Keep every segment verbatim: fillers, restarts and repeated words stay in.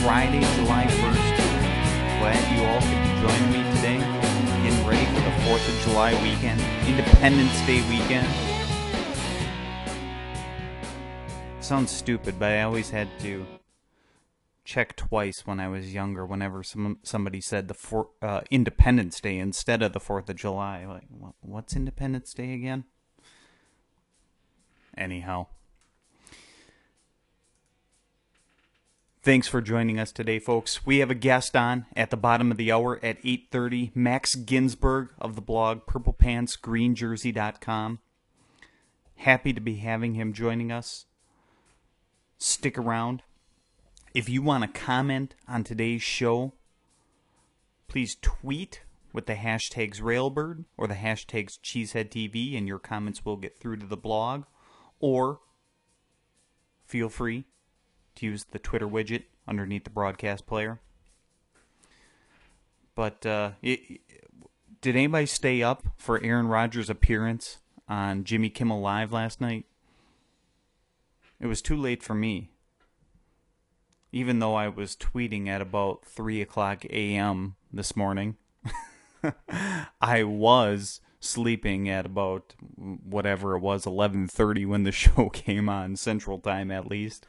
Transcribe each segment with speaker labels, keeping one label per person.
Speaker 1: Friday, July first. Glad you all could be joining me today. Getting ready for the fourth of July weekend, Independence Day weekend. Sounds stupid, but I always had to check twice when I was younger whenever some somebody said the for, uh, Independence Day instead of the fourth of July. Like, what's Independence Day again? Anyhow. Thanks for joining us today, folks. We have a guest on at the bottom of the hour at eight thirty, Max Ginsburg of the blog purple pants green jersey dot com. Happy to be having him joining us. Stick around. If you want to comment on today's show, please tweet with the hashtags Railbird or the hashtags CheeseheadTV, and your comments will get through to the blog. Or feel free to use the Twitter widget underneath the broadcast player. But uh, it, did anybody stay up for Aaron Rodgers' appearance on Jimmy Kimmel Live last night? It was too late for me. Even though I was tweeting at about three o'clock a.m. this morning, I was sleeping at about whatever it was, eleven thirty when the show came on, Central Time at least.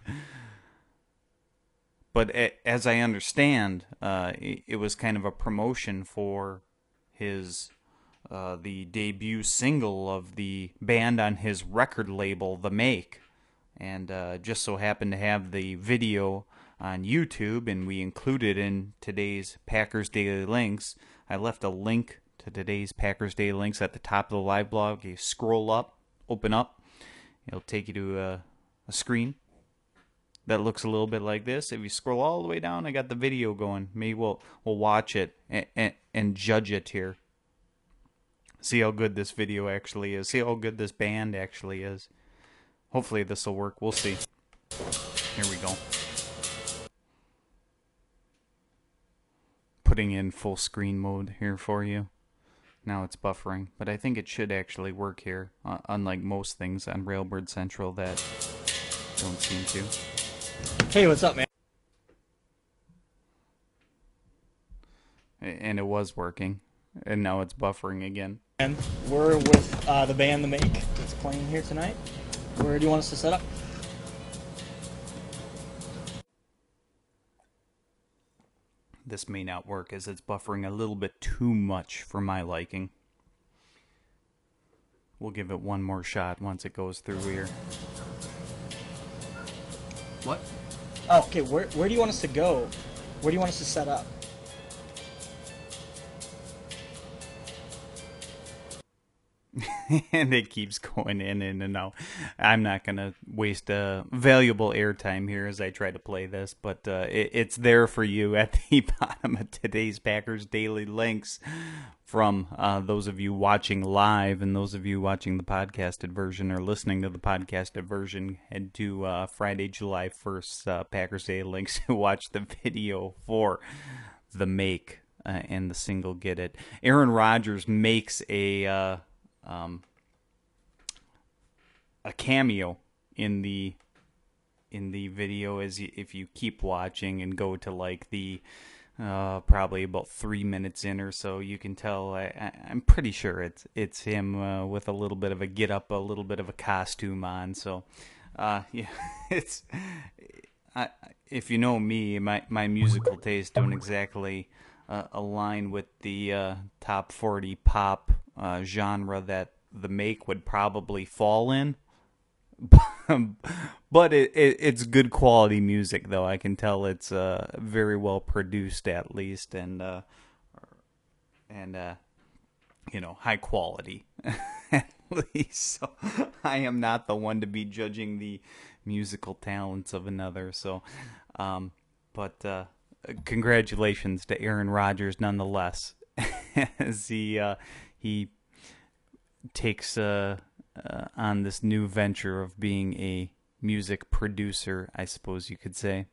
Speaker 1: But as I understand, uh, it was kind of a promotion for his uh, the debut single of the band on his record label, The Make, and uh, just so happened to have the video on YouTube, and we included in today's Packers Daily Links. I left a link to today's Packers Daily Links at the top of the live blog. You scroll up, open up, it'll take you to a, a screen that looks a little bit like this. If you scroll all the way down, I got the video going. Maybe we'll we'll watch it and, and, and judge it here. See how good this video actually is. See how good this band actually is. Hopefully this will work. We'll see. Here we go. Putting in full screen mode here for you. Now it's buffering, but I think it should actually work here, uh, unlike most things on Railbird Central that don't seem to.
Speaker 2: Hey, what's up, man?
Speaker 1: And it was working, and now it's buffering again.
Speaker 2: And we're with uh, the band The Make that's playing here tonight. Where do you want us to set up?
Speaker 1: This may not work as it's buffering a little bit too much for my liking. We'll give it one more shot once it goes through here.
Speaker 2: What? Oh, okay, where, where do you want us to go? Where do you want us to set up?
Speaker 1: And it keeps going in and, and out. I'm not going to waste uh, valuable airtime here as I try to play this, but uh, it, it's there for you at the bottom of today's Packers Daily Links from uh, those of you watching live, and those of you watching the podcasted version or listening to the podcasted version, head to uh, Friday, July first, uh, Packers Daily Links to watch the video for The Make uh, and the single Get It. Aaron Rodgers makes a... Uh, Um, a cameo in the in the video as you, if you keep watching and go to like the uh, probably about three minutes in or so, you can tell. I, I, I'm pretty sure it's it's him uh, with a little bit of a get up, a little bit of a costume on. So, uh, yeah, it's I, if you know me, my my musical tastes don't exactly uh, align with the uh, top forty pop Uh, genre that The Make would probably fall in. But it, it it's good quality music, though. I can tell it's uh, very well produced, at least, and uh, and uh, you know, high quality at least. So I am not the one to be judging the musical talents of another. So, um, but uh, congratulations to Aaron Rodgers, nonetheless, as he. Uh, He takes uh, uh, on this new venture of being a music producer, I suppose you could say.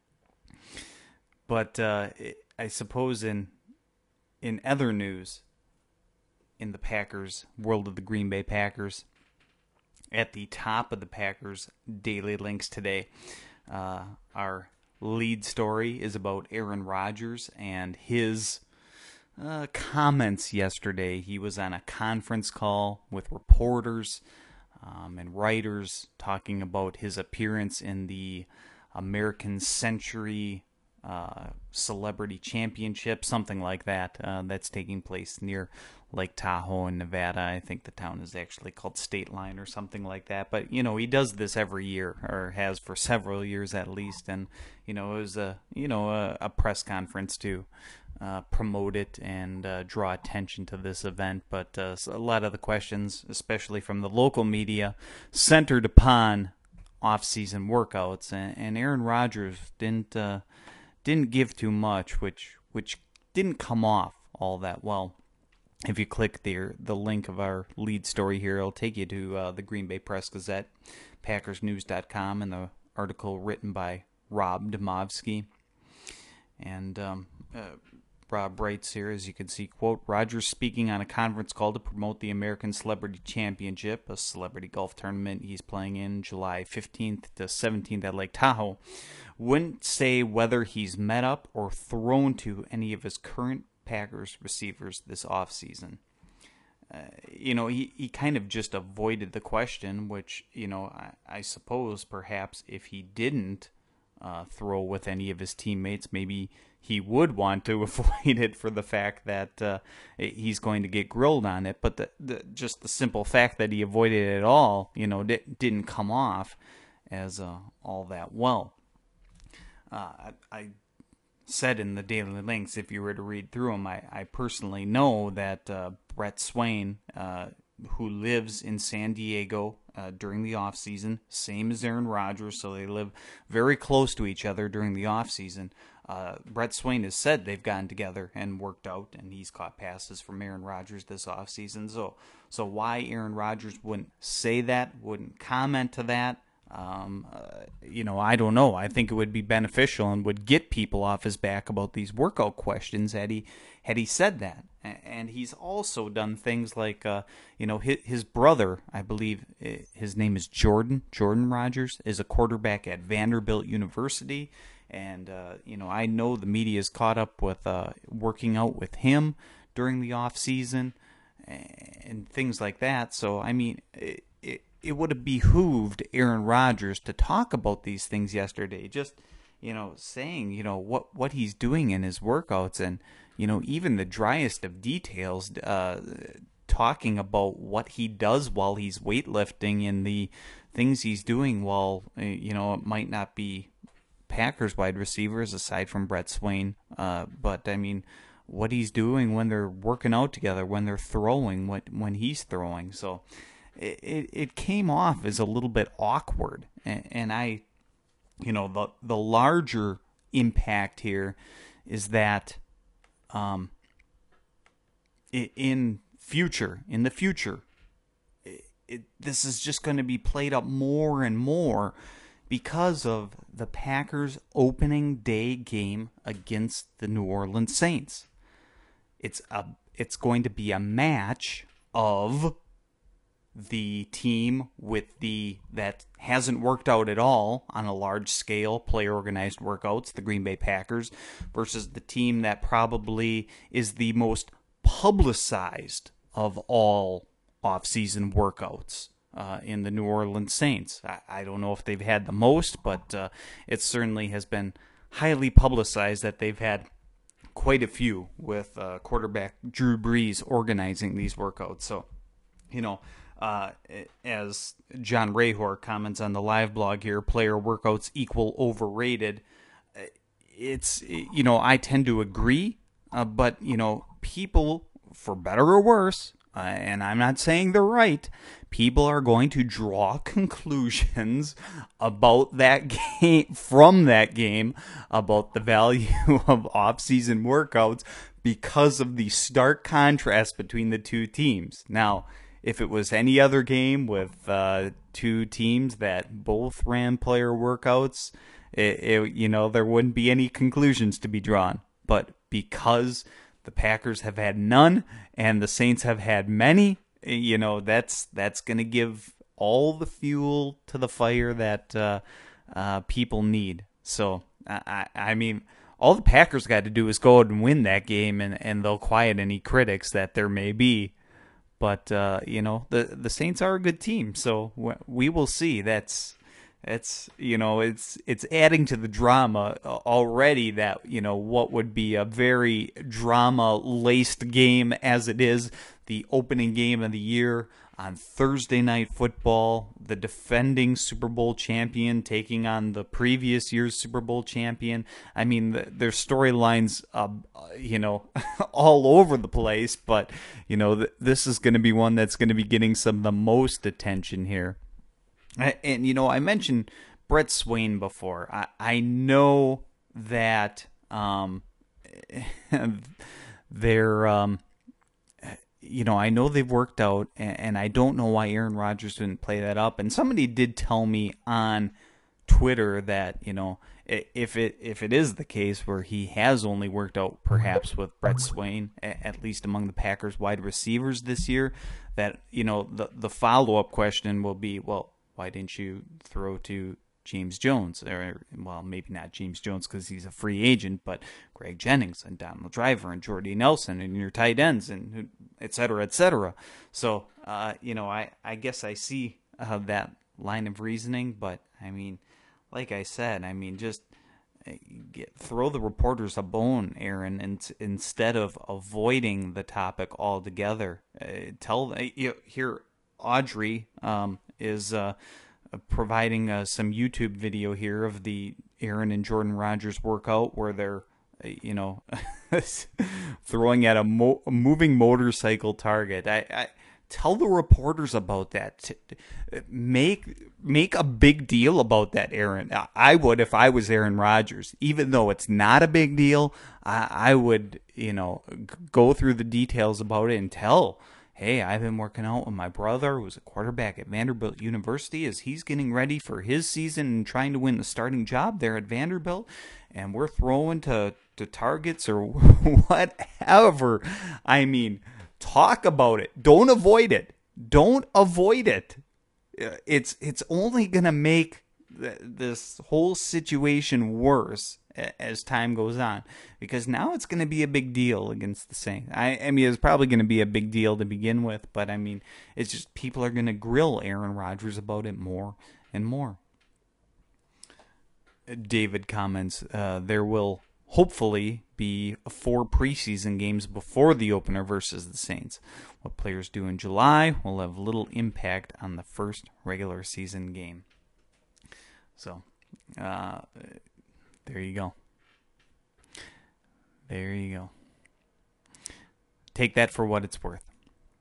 Speaker 1: But uh, I suppose in in other news, in the Packers, world of the Green Bay Packers, at the top of the Packers Daily Links today, uh, our lead story is about Aaron Rodgers and his uh, comments yesterday. He was on a conference call with reporters um, and writers talking about his appearance in the American Century uh, Celebrity Championship, something like that, uh, that's taking place near Lake Tahoe in Nevada. I think the town is actually called State Line or something like that. But, you know, he does this every year, or has for several years at least. And, you know, it was a, you know, a, a press conference to uh, promote it and uh, draw attention to this event. But uh, a lot of the questions, especially from the local media, centered upon off-season workouts. And, and Aaron Rodgers didn't uh, didn't give too much, which which didn't come off all that well. If you click the the link of our lead story here, it'll take you to uh, the Green Bay Press Gazette, Packers News dot com, and the article written by Rob Demovsky. And um, uh, Rob writes here, as you can see, quote, Rodgers speaking on a conference call to promote the American Celebrity Championship, a celebrity golf tournament he's playing in July fifteenth to seventeenth at Lake Tahoe, wouldn't say whether he's met up or thrown to any of his current Packers receivers this offseason. Uh, you know, he, he kind of just avoided the question, which, you know, I, I suppose perhaps if he didn't uh, throw with any of his teammates, maybe he would want to avoid it for the fact that uh, he's going to get grilled on it. But the, the, just the simple fact that he avoided it at all, you know, di- didn't come off as uh, all that well. Uh, I, I said in the Daily Links, if you were to read through them, I, I personally know that uh, Brett Swain, uh, who lives in San Diego uh, during the offseason, same as Aaron Rodgers, so they live very close to each other during the offseason. Uh, Brett Swain has said they've gotten together and worked out, and he's caught passes from Aaron Rodgers this offseason. So, so why Aaron Rodgers wouldn't say that, wouldn't comment to that, Um, uh, you know, I don't know. I think it would be beneficial and would get people off his back about these workout questions had he had he said that. And he's also done things like, uh, you know, his, his brother, I believe his name is Jordan, Jordan Rodgers, is a quarterback at Vanderbilt University. And, uh, you know, I know the media is caught up with uh, working out with him during the off season and things like that. So, I mean, it, it It would have behooved Aaron Rodgers to talk about these things yesterday, just, you know, saying, you know, what, what he's doing in his workouts and, you know, even the driest of details, uh, talking about what he does while he's weightlifting and the things he's doing while, you know, it might not be Packers wide receivers aside from Brett Swain, uh, but, I mean, what he's doing when they're working out together, when they're throwing, what when he's throwing, so It, it came off as a little bit awkward, and, and I, you know, the the larger impact here is that, um, in future, in the future, it, it, this is just going to be played up more and more because of the Packers' opening day game against the New Orleans Saints. It's a it's going to be a match of the team with the that hasn't worked out at all on a large scale, player organized workouts, the Green Bay Packers, versus the team that probably is the most publicized of all off-season workouts uh, in the New Orleans Saints. I, I don't know if they've had the most, but uh, it certainly has been highly publicized that they've had quite a few with uh, quarterback Drew Brees organizing these workouts. So, you know, Uh, as John Rahor comments on the live blog here, player workouts equal overrated. It's, you know, I tend to agree, uh, but, you know, people, for better or worse, uh, and I'm not saying they're right, people are going to draw conclusions about that game, from that game, about the value of off-season workouts because of the stark contrast between the two teams. Now, if it was any other game with uh, two teams that both ran player workouts, it, it, you know, there wouldn't be any conclusions to be drawn. But because the Packers have had none and the Saints have had many, you know, that's that's going to give all the fuel to the fire that uh, uh, people need. So, I, I, I mean, all the Packers got to do is go out and win that game, and, and they'll quiet any critics that there may be. But uh, you know, the the Saints are a good team, so we will see. That's It's you know it's it's adding to the drama already. That you know what would be a very drama laced game as it is, the opening game of the year on Thursday Night Football, the defending Super Bowl champion taking on the previous year's Super Bowl champion. I mean, the, their storylines, uh, you know, all over the place. But you know, th- this is going to be one that's going to be getting some of the most attention here. And, you know, I mentioned Brett Swain before. I, I know that um, they're, um, you know, I know they've worked out, and, and I don't know why Aaron Rodgers didn't play that up. And somebody did tell me on Twitter that, you know, if it if it is the case where he has only worked out perhaps with Brett Swain, at least among the Packers wide receivers this year, that, you know, the, the follow-up question will be, well, why didn't you throw to James Jones? Or, well, maybe not James Jones because he's a free agent, but Greg Jennings and Donald Driver and Jordy Nelson and your tight ends and et cetera, et cetera. So, uh, you know, I, I guess I see uh, that line of reasoning, but, I mean, like I said, I mean, just get, throw the reporters a bone, Aaron, and instead of avoiding the topic altogether. Uh, tell you here, Audrey um, is uh, providing uh, some YouTube video here of the Aaron and Jordan Rodgers workout where they're, you know, throwing at a, mo- a moving motorcycle target. I, I tell the reporters about that. Make make a big deal about that, Aaron. I would if I was Aaron Rodgers. Even though it's not a big deal, I, I would, you know, go through the details about it and tell, hey, I've been working out with my brother, who's a quarterback at Vanderbilt University, as he's getting ready for his season and trying to win the starting job there at Vanderbilt. And we're throwing to, to targets or whatever. I mean, talk about it. Don't avoid it. Don't avoid it. It's it's only going to make th- this whole situation worse as time goes on, because now it's going to be a big deal against the Saints. I, I mean, it's probably going to be a big deal to begin with, but I mean, it's just people are going to grill Aaron Rodgers about it more and more. David comments, uh, there will hopefully be four preseason games before the opener versus the Saints. What players do in July will have little impact on the first regular season game. So, uh, there you go. There you go. Take that for what it's worth.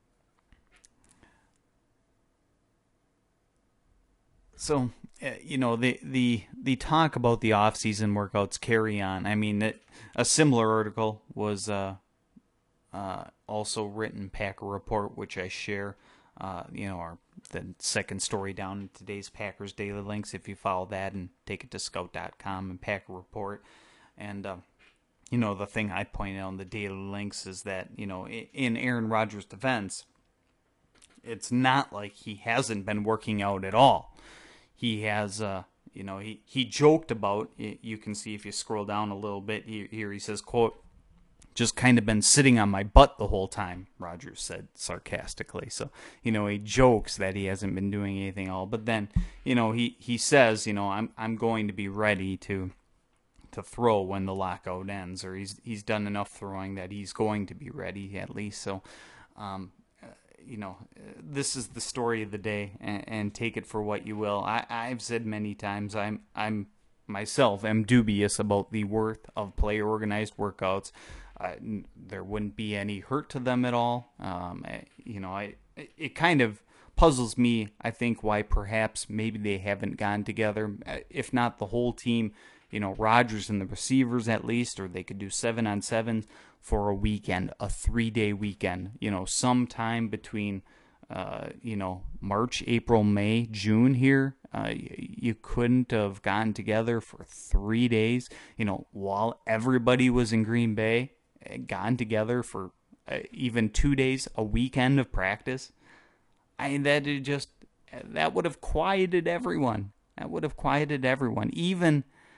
Speaker 1: So, uh, you know, the, the the talk about the off-season workouts carry on. I mean, it, a similar article was uh, uh, also written, Packer Report, which I share. Uh, you know, our the second story down in today's Packers Daily Links, if you follow that and take it to scout dot com and Packer Report. And, uh, you know, the thing I point out in the Daily Links is that, you know, in Aaron Rodgers' defense, it's not like he hasn't been working out at all. He has, uh, you know, he, he joked about, you can see if you scroll down a little bit here, he says, quote, just kind of been sitting on my butt the whole time, Rodgers said sarcastically. So, you know, he jokes that he hasn't been doing anything at all. But then, you know, he, he says, you know, I'm I'm going to be ready to to throw when the lockout ends, or he's he's done enough throwing that he's going to be ready at least. So, um, you know, this is the story of the day, and, and take it for what you will. I, I've said many times, I'm I'm myself am dubious about the worth of player organized workouts. Uh, there wouldn't be any hurt to them at all. Um, you know, I it kind of puzzles me, I think, why perhaps maybe they haven't gone together. If not the whole team, you know, Rodgers and the receivers at least, or they could do seven on seven for a weekend, a three-day weekend, you know, sometime between, uh, you know, March, April, May, June here. Uh, you couldn't have gotten together for three days, you know, while everybody was in Green Bay, gone together for uh, even two days, a weekend of practice. I that it just that would have quieted everyone. That would have quieted everyone. Even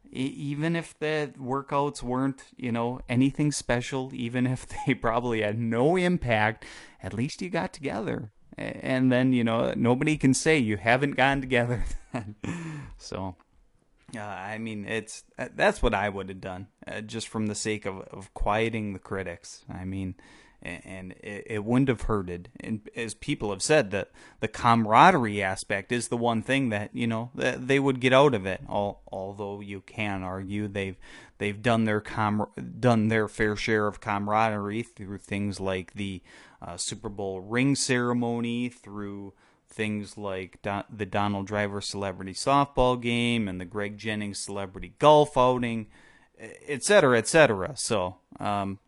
Speaker 1: even if the workouts weren't, you know, anything special, even if they probably had no impact, at least you got together. And then, you know, nobody can say you haven't gotten together. So, uh, I mean, it's that's what I would have done, uh, just from the sake of, of quieting the critics. I mean, and it, it wouldn't have hurted. And as people have said, that the camaraderie aspect is the one thing that, you know, they would get out of it. All, although you can argue they've they've done their com- done their fair share of camaraderie through things like the uh, Super Bowl ring ceremony, through things like Do- the Donald Driver celebrity softball game and the Greg Jennings celebrity golf outing, et cetera, et cetera. So. Um,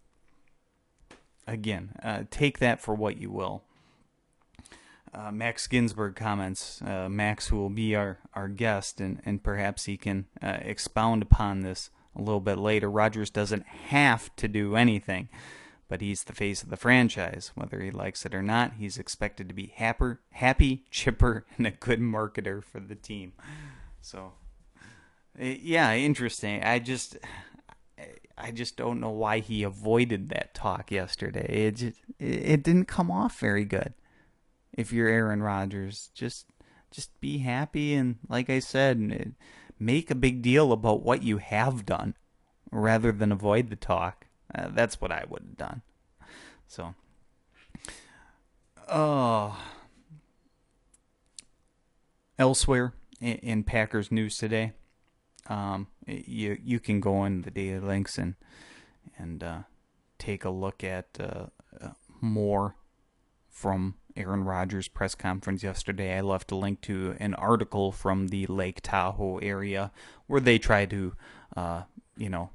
Speaker 1: Again, uh, take that for what you will. Uh, Max Ginsberg comments, uh, Max, who will be our, our guest, and, and perhaps he can uh, expound upon this a little bit later. Rodgers doesn't have to do anything, but he's the face of the franchise. Whether he likes it or not, he's expected to be happy, happy, chipper, and a good marketer for the team. So, yeah, interesting. I just... I just don't know why he avoided that talk yesterday. It just, it didn't come off very good. If you're Aaron Rodgers, just just be happy, and like I said, make a big deal about what you have done rather than avoid the talk. Uh, that's what I would have done. So, oh, elsewhere in, in Packers news today. Um, you you can go in the daily links and and uh, take a look at uh, uh, more from Aaron Rodgers' press conference yesterday. I left a link to an article from the Lake Tahoe area where they try to, uh, you know,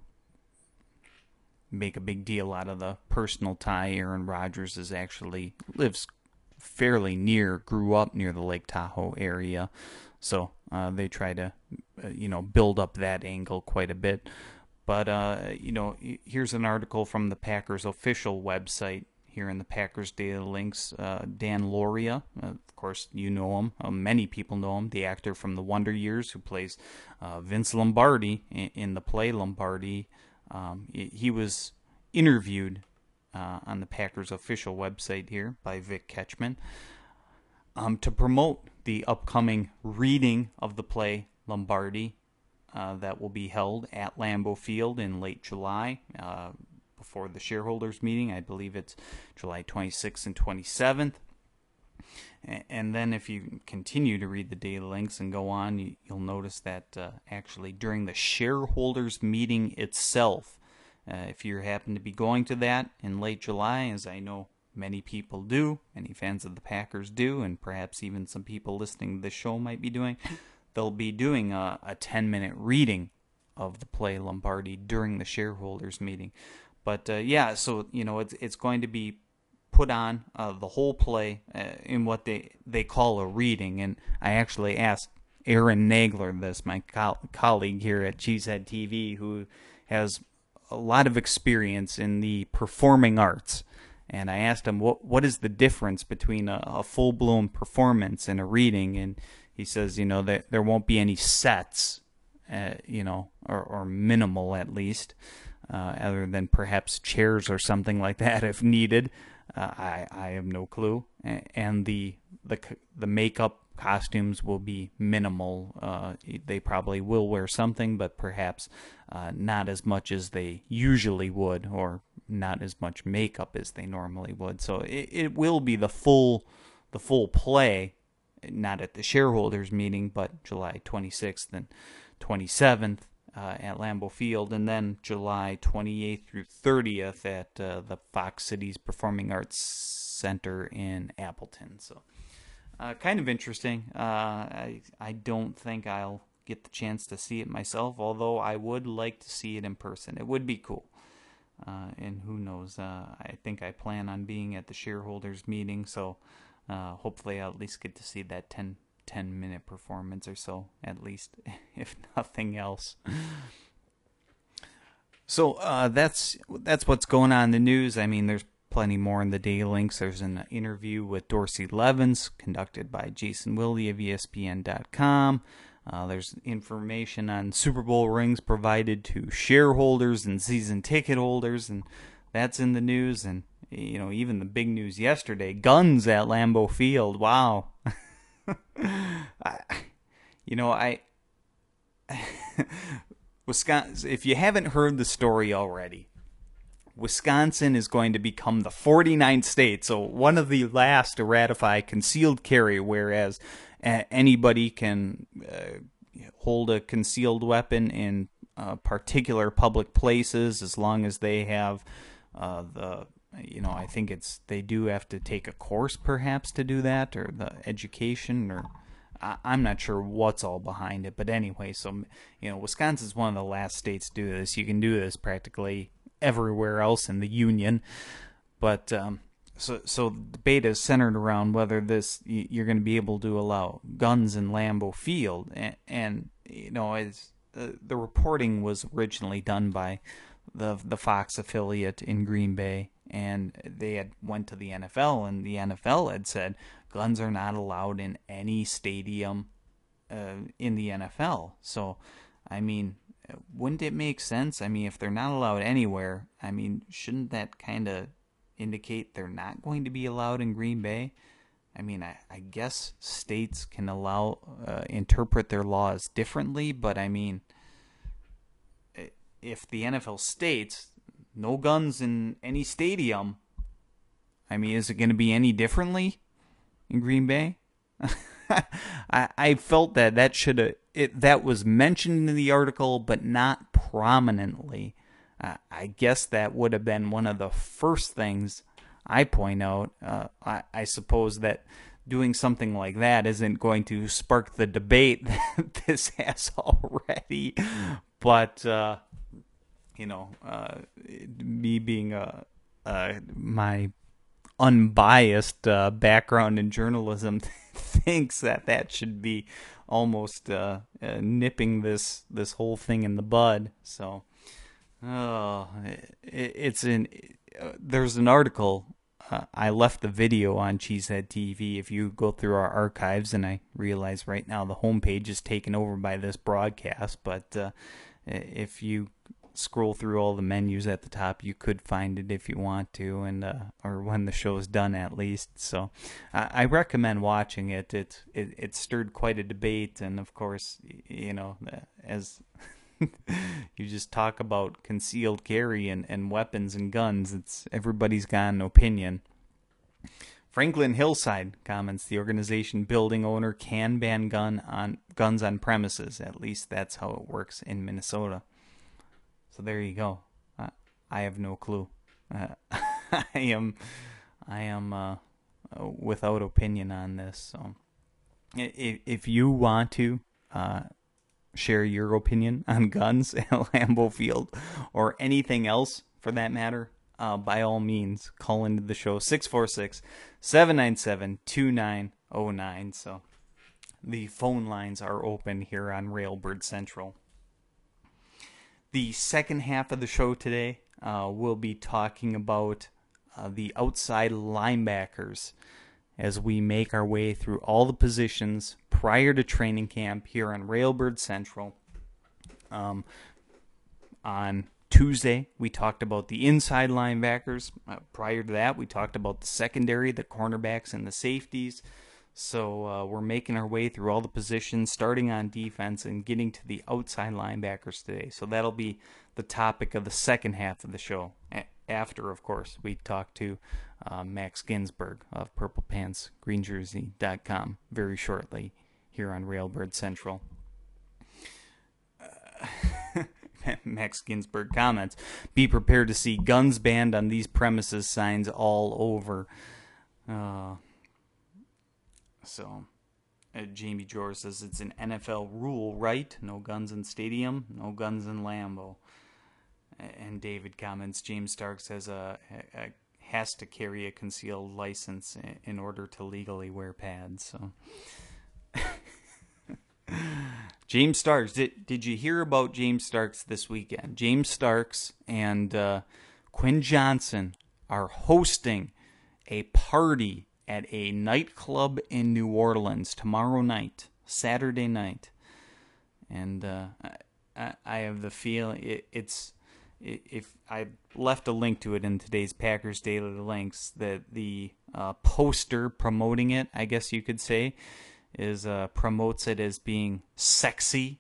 Speaker 1: make a big deal out of the personal tie. Aaron Rodgers is actually lives fairly near, grew up near the Lake Tahoe area. So uh, they try to, uh, you know, build up that angle quite a bit. But, uh, you know, here's an article from the Packers official website here in the Packers Daily Links. Uh, Dan Loria, uh, of course, you know him. Uh, many people know him, the actor from The Wonder Years who plays uh, Vince Lombardi in, in the play Lombardi. Um, he was interviewed uh, on the Packers official website here by Vic Ketchman um, to promote the upcoming reading of the play Lombardi uh, that will be held at Lambeau Field in late July uh, before the shareholders meeting. I believe it's July twenty-sixth and twenty-seventh. And then if you continue to read the daily links and go on, you'll notice that uh, actually during the shareholders meeting itself, uh, if you happen to be going to that in late July, as I know many people do, many fans of the Packers do, and perhaps even some people listening to this show might be doing, they'll be doing a, a ten-minute reading of the play Lombardi during the shareholders meeting. But uh, yeah, so you know it's it's going to be put on uh, the whole play uh, in what they they call a reading. And I actually asked Aaron Nagler this, my co- colleague here at Cheesehead T V, who has a lot of experience in the performing arts. And I asked him, what what is the difference between a, a full-blown performance and a reading? And he says, you know, that there won't be any sets, uh, you know, or, or minimal at least, uh, other than perhaps chairs or something like that if needed. Uh, I I have no clue. And the the the makeup costumes will be minimal. Uh, they probably will wear something, but perhaps uh, not as much as they usually would, or not as much makeup as they normally would. So it, it will be the full the full play, not at the shareholders meeting, but July twenty-sixth and twenty-seventh uh, at Lambeau Field, and then July twenty-eighth through thirtieth at uh, the Fox Cities Performing Arts Center in Appleton. So uh, kind of interesting. Uh, I I don't think I'll get the chance to see it myself, although I would like to see it in person. It would be cool. Uh, and who knows, uh, I think I plan on being at the shareholders meeting, so uh, hopefully I'll at least get to see that ten, ten minute performance or so, at least, if nothing else. So uh, that's that's what's going on in the news. I mean, there's plenty more in the daily links. There's an interview with Dorsey Levens conducted by Jason Wilde of E S P N dot com. Uh, there's information on Super Bowl rings provided to shareholders and season ticket holders, and that's in the news. And, you know, even the big news yesterday, guns at Lambeau Field. Wow. I, you know, I... Wisconsin, if you haven't heard the story already, Wisconsin is going to become the forty-ninth state, so one of the last to ratify concealed carry, whereas anybody can uh, hold a concealed weapon in uh, particular public places as long as they have uh, the, you know, I think it's, they do have to take a course perhaps to do that, or the education, or I, I'm not sure what's all behind it. But anyway, so, you know, Wisconsin's one of the last states to do this. You can do this practically everywhere else in the union. But, um, So, so the debate is centered around whether this you're going to be able to allow guns in Lambeau Field, and, and you know, as uh, the reporting was originally done by the the Fox affiliate in Green Bay, and they had went to the N F L, and the N F L had said guns are not allowed in any stadium uh, in the N F L. So, I mean, wouldn't it make sense? I mean, if they're not allowed anywhere, I mean, shouldn't that kind of indicate they're not going to be allowed in Green Bay? I mean, I, I guess states can allow, uh, interpret their laws differently, but I mean, if the N F L states no guns in any stadium, I mean, is it going to be any differently in Green Bay? I, I felt that that should have, it, that was mentioned in the article, but not prominently. Uh, I guess that would have been one of the first things I point out. Uh, I, I suppose that doing something like that isn't going to spark the debate that this has already. But, uh, you know, uh, me being a, uh, my unbiased uh, background in journalism thinks that that should be almost uh, uh, nipping this, this whole thing in the bud. So... Oh, it, it's in. Uh, there's an article. Uh, I left the video on Cheesehead T V. If you go through our archives, and I realize right now the homepage is taken over by this broadcast, but uh, if you scroll through all the menus at the top, you could find it if you want to, and uh, or when the show's done at least. So I, I recommend watching it. It, it. It stirred quite a debate, and of course, you know, as you just talk about concealed carry and, and weapons and guns. It's everybody's got an opinion. Franklin Hillside comments the organization building owner can ban gun on guns on premises. At least that's how it works in Minnesota. So there you go. Uh, I have no clue. Uh, I am I am uh, without opinion on this. So if, if you want to uh, share your opinion on guns at Lambeau Field, or anything else for that matter, uh, by all means, call into the show, six four six, seven nine seven, two nine zero nine. So the phone lines are open here on Railbird Central. The second half of the show today, uh, we'll be talking about uh, the outside linebackers as we make our way through all the positions prior to training camp here on Railbird Central. Um, on Tuesday, we talked about the inside linebackers. Uh, prior to that, we talked about the secondary, the cornerbacks, and the safeties. So uh, we're making our way through all the positions, starting on defense and getting to the outside linebackers today. So that'll be the topic of the second half of the show. A- after, of course, we talk to uh, Max Ginsberg of Purple Pants Green Jersey dot com very shortly here on Railbird Central. Uh, Max Ginsberg comments, be prepared to see guns banned on these premises signs all over. Uh, so, uh, Jamie George says it's an N F L rule, right? No guns in stadium, no guns in Lambeau. And David comments, James Starks has a, a has to carry a concealed license in order to legally wear pads. So, James Starks, did did you hear about James Starks this weekend? James Starks and uh, Quinn Johnson are hosting a party at a nightclub in New Orleans tomorrow night, Saturday night. and uh, I, I have the feeling it, it's if I left a link to it in today's Packers Daily Links, that the uh, poster promoting it, I guess you could say, is uh, promotes it as being sexy.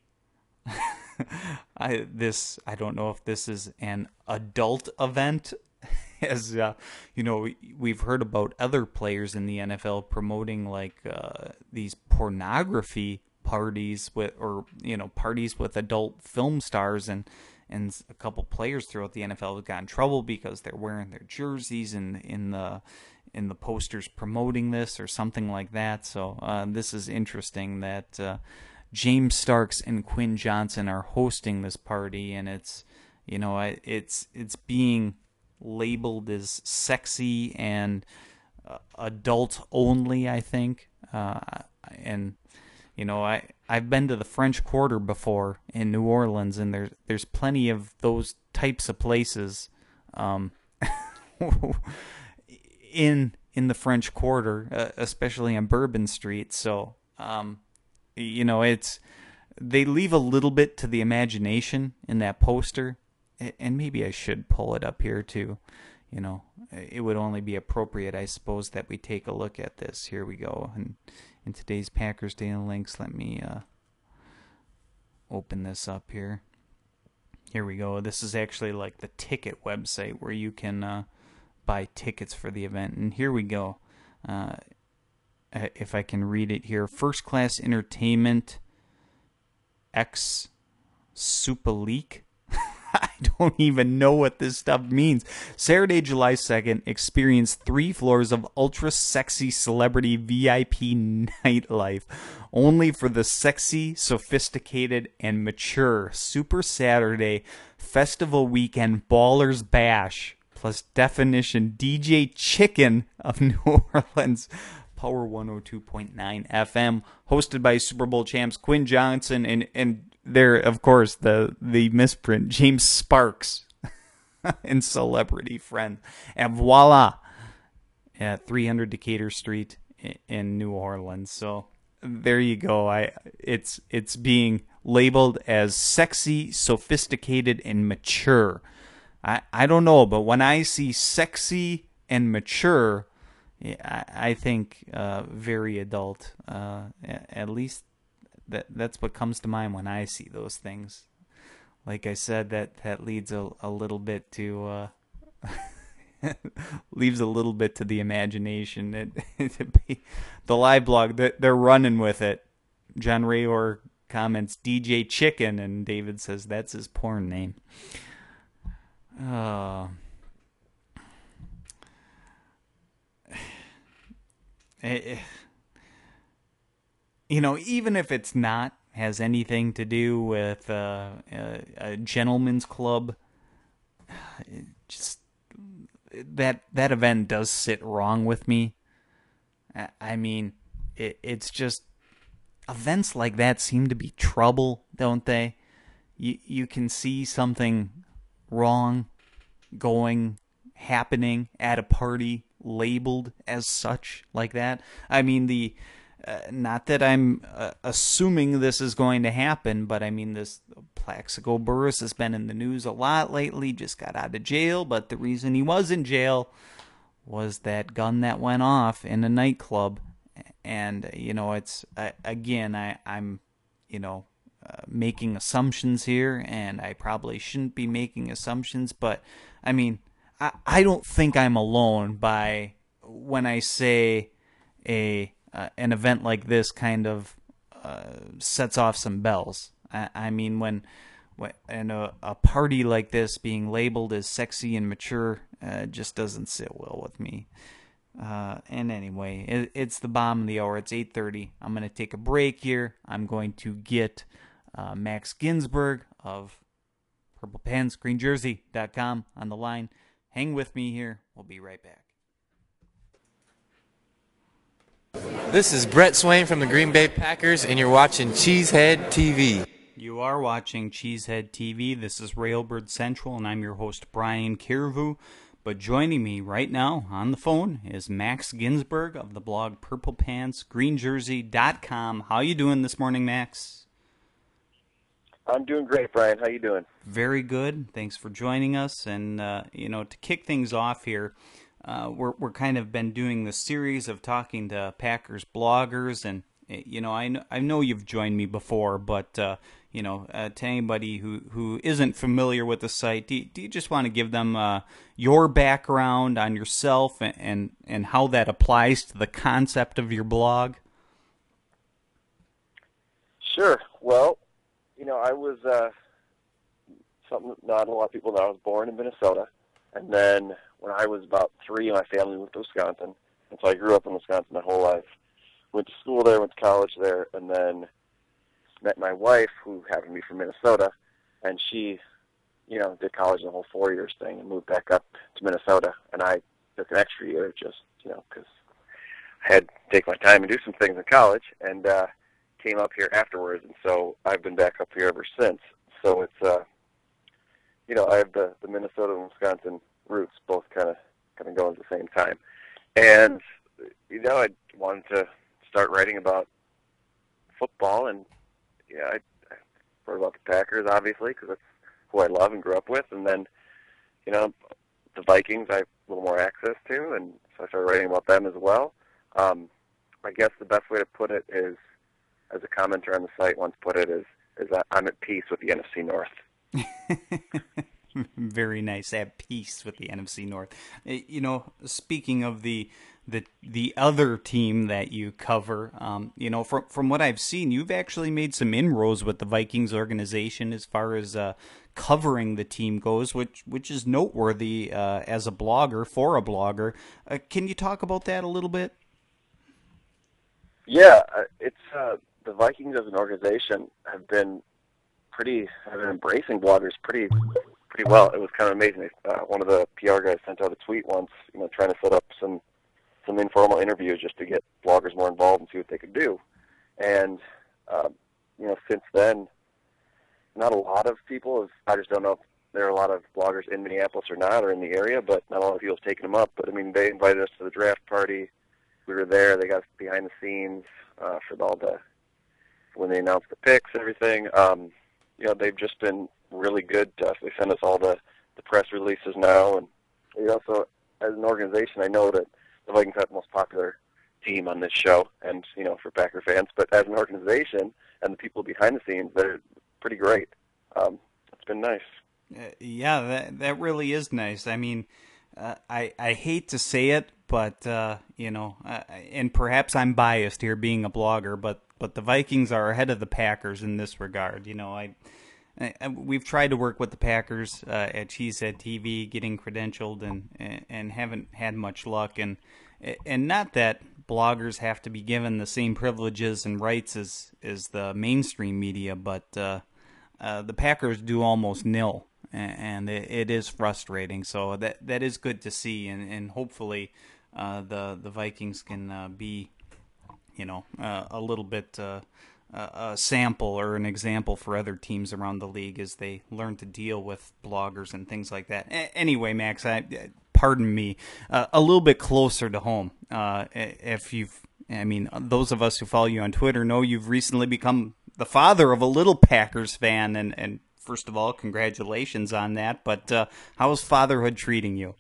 Speaker 1: I this I don't know if this is an adult event, as uh, you know, we've heard about other players in the N F L promoting like uh, these pornography parties with, or you know, parties with adult film stars, and and a couple players throughout the N F L have got in trouble because they're wearing their jerseys in in the in the posters promoting this or something like that. So uh, this is interesting that uh, James Starks and Quinn Johnson are hosting this party, and it's, you know, it's it's being labeled as sexy and uh, adult only, I think. Uh, and you know, I I've been to the French Quarter before in New Orleans, and there's there's plenty of those types of places um, in in the French Quarter, uh, especially on Bourbon Street. So um, you know, it's they leave a little bit to the imagination in that poster, and maybe I should pull it up here too. You know, it would only be appropriate, I suppose, that we take a look at this. Here we go, and in today's Packers Daily Links, let me uh, open this up here. Here we go. This is actually like the ticket website where you can uh, buy tickets for the event. And here we go. Uh, if I can read it here. First Class Entertainment X Super League. I don't even know what this stuff means. Saturday, July second, experience three floors of ultra-sexy celebrity V I P nightlife. Only for the sexy, sophisticated, and mature. Super Saturday Festival Weekend Ballers Bash. Plus Definition D J Chicken of New Orleans. Power one oh two point nine F M. Hosted by Super Bowl champs Quinn Johnson and... and there, of course, the the misprint, James Sparks, and celebrity friend. And voila, at three hundred Decatur Street in New Orleans. So there you go. I it's it's being labeled as sexy, sophisticated, and mature. I, I don't know, but when I see sexy and mature, I, I think uh, very adult. Uh, at least. That that's what comes to mind when I see those things. Like I said, that, that leads a, a little bit to uh, leaves a little bit to the imagination. It, it, the live blog, they're running with it. John Rayor comments D J Chicken, and David says that's his porn name. Uh, it, You know, even if it's not, has anything to do with uh, a, a gentleman's club, it just that that event does sit wrong with me. I mean, it, it's just events like that seem to be trouble, don't they? You you can see something wrong going, happening at a party labeled as such like that. I mean, the Uh, not that I'm uh, assuming this is going to happen, but I mean, this Plaxico Burress has been in the news a lot lately, just got out of jail, but the reason he was in jail was that gun that went off in a nightclub. And, you know, it's, uh, again, I, I'm, you know, uh, making assumptions here, and I probably shouldn't be making assumptions, but, I mean, I, I don't think I'm alone by when I say a... Uh, an event like this kind of uh, sets off some bells. I, I mean, when, when and a, a party like this being labeled as sexy and mature uh, just doesn't sit well with me. Uh, and anyway, it, it's the bottom of the hour. It's eight thirty. I'm going to take a break here. I'm going to get uh, Max Ginsberg of Purple Pants Green Jersey dot com on the line. Hang with me here. We'll be right back.
Speaker 3: This is Brett Swain from the Green Bay Packers, and you're watching Cheesehead T V.
Speaker 1: You are watching Cheesehead T V. This is Railbird Central, and I'm your host, Brian Kirvu. But joining me right now on the phone is Max Ginsberg of the blog Purple Pants Green Jersey dot com. How you doing this morning, Max?
Speaker 4: I'm doing great, Brian. How you doing?
Speaker 1: Very good. Thanks for joining us. And uh, you know, to kick things off here, uh, we're we're kind of been doing this series of talking to Packers bloggers, and eh, you know, I know, I know you've joined me before, but uh, you know, uh, to anybody who, who isn't familiar with the site, do you, do you just want to give them uh, your background on yourself and, and and how that applies to the concept of your blog?
Speaker 4: Sure. Well, you know, I was uh, something that not a lot of people know. I was born in Minnesota, and then when I was about three, my family moved to Wisconsin, and so I grew up in Wisconsin my whole life. Went to school there, went to college there, and then met my wife, who happened to be from Minnesota, and she, you know, did college the whole four years thing and moved back up to Minnesota, and I took an extra year just, you know, because I had to take my time and do some things in college, and uh, came up here afterwards, and so I've been back up here ever since. So it's, uh, you know, I have the, the Minnesota and Wisconsin roots both kind of kind of going at the same time. And, you know, I wanted to start writing about football, and, yeah, I, I wrote about the Packers, obviously, because that's who I love and grew up with. And then, you know, the Vikings I have a little more access to, and so I started writing about them as well. Um, I guess the best way to put it is, as a commenter on the site once put it, is, is that I'm at peace with the N F C North.
Speaker 1: Very nice. At peace with the N F C North. You know, speaking of the the the other team that you cover, um, you know, from from what I've seen, you've actually made some inroads with the Vikings organization as far as uh, covering the team goes, which which is noteworthy uh, as a blogger for a blogger. Uh, can you talk about that a little bit?
Speaker 4: Yeah, uh, it's uh, the Vikings as an organization have been pretty have been embracing bloggers pretty pretty well. It was kind of amazing. Uh, one of the P R guys sent out a tweet once, you know, trying to set up some some informal interviews just to get bloggers more involved and see what they could do. And uh, you know, since then, not a lot of people have. I just don't know if there are a lot of bloggers in Minneapolis or not, or in the area, but not a lot of people have taken them up. But I mean, they invited us to the draft party. We were there. They got us behind the scenes uh, for all the when they announced the picks and everything. Um, you know, they've just been really good to us. They send us all the, the press releases now, and you know, so as an organization, I know that the Vikings have the most popular team on this show, and you know, for Packer fans. But as an organization and the people behind the scenes, they're pretty great. Um, it's been nice.
Speaker 1: Uh, yeah, that that really is nice. I mean, uh, I I hate to say it, but uh, you know, uh, and perhaps I'm biased here, being a blogger, but but the Vikings are ahead of the Packers in this regard. You know, I, I we've tried to work with the Packers uh, at Cheesehead T V, getting credentialed, and, and and haven't had much luck. And and not that bloggers have to be given the same privileges and rights as as the mainstream media, but uh, uh, the Packers do almost nil. And it, it is frustrating. So that that is good to see, and and hopefully uh, the the Vikings can uh, be, you know, uh, a little bit uh, a sample or an example for other teams around the league as they learn to deal with bloggers and things like that. A- anyway, Max, I pardon me, uh, a little bit closer to home. Uh, if you've, I mean, those of us who follow you on Twitter know you've recently become the father of a little Packers fan, and and. First of all, congratulations on that. But uh, how is fatherhood treating you?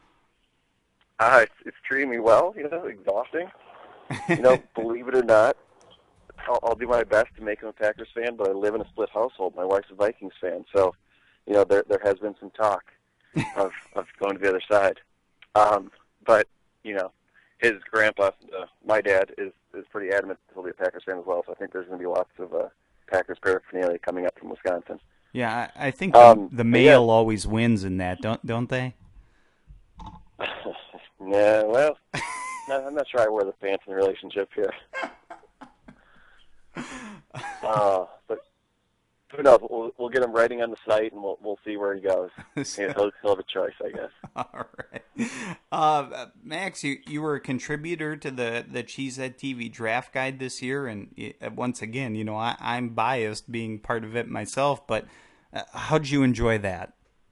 Speaker 4: Uh, it's, it's treating me well. You know, exhausting. You know, believe it or not, I'll, I'll do my best to make him a Packers fan, but I live in a split household. My wife's a Vikings fan, so you know there there has been some talk of of going to the other side. Um, but you know, his grandpa, uh, my dad, is is pretty adamant he'll be a Packers fan as well. So I think there's going to be lots of uh, Packers paraphernalia coming up from Wisconsin.
Speaker 1: Yeah, I, I think
Speaker 4: um,
Speaker 1: the, the male
Speaker 4: yeah.
Speaker 1: always wins in that, don't don't they?
Speaker 4: Yeah, well, no, I'm not sure I wear the pants in the relationship here. Uh, but who knows? We'll, we'll get him writing on the site, and we'll we'll see where he goes. Yeah, he'll, he'll have a choice, I guess.
Speaker 1: All right, uh, Max, you you were a contributor to the the Cheesehead T V draft guide this year, and it, once again, you know, I, I'm biased being part of it myself, but uh, how'd you enjoy that?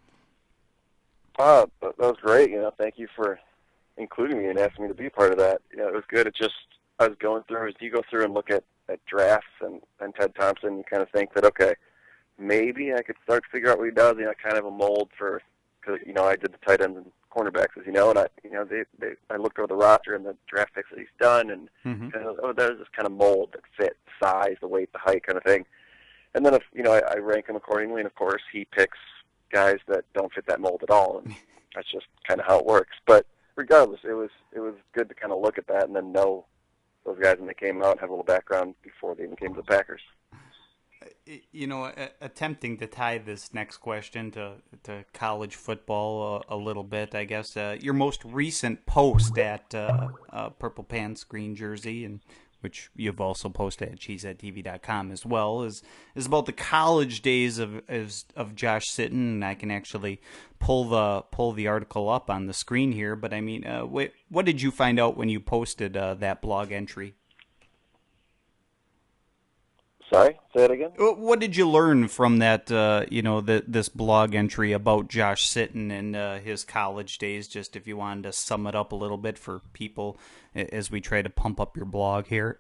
Speaker 4: Uh, that was great. You know, thank you for including me and asking me to be a part of that. You know, it was good. It just I was going through as you go through and look at, at drafts and, and Ted Thompson, you kind of think that okay, maybe I could start to figure out what he does. You know, kind of a mold for, because you know I did the tight ends and cornerbacks, as you know, and I, you know, they, they, I looked over the roster and the draft picks that he's done, and
Speaker 1: Mm-hmm.
Speaker 4: kind of, oh, there's this kind of mold that fit size, the weight, the height, kind of thing. And then if you know, I, I rank him accordingly, and of course he picks guys that don't fit that mold at all, and that's just kind of how it works. But regardless, it was it was good to kind of look at that and then know those guys when they came out and have a little background before they even came to the Packers.
Speaker 1: You know, attempting to tie this next question to, to college football a, a little bit, I guess, uh, your most recent post at uh, uh, Purple Pants Green Jersey, and which you've also posted at cheesehead T V dot com as well, is is about the college days of is, of Josh Sitton, and I can actually pull the pull the article up on the screen here. But I mean, uh, what, what did you find out when you posted uh, that blog entry?
Speaker 4: Sorry, say that again?
Speaker 1: What did you learn from that, uh, you know, the, this blog entry about Josh Sitton and uh, his college days, just if you wanted to sum it up a little bit for people as we try to pump up your blog here?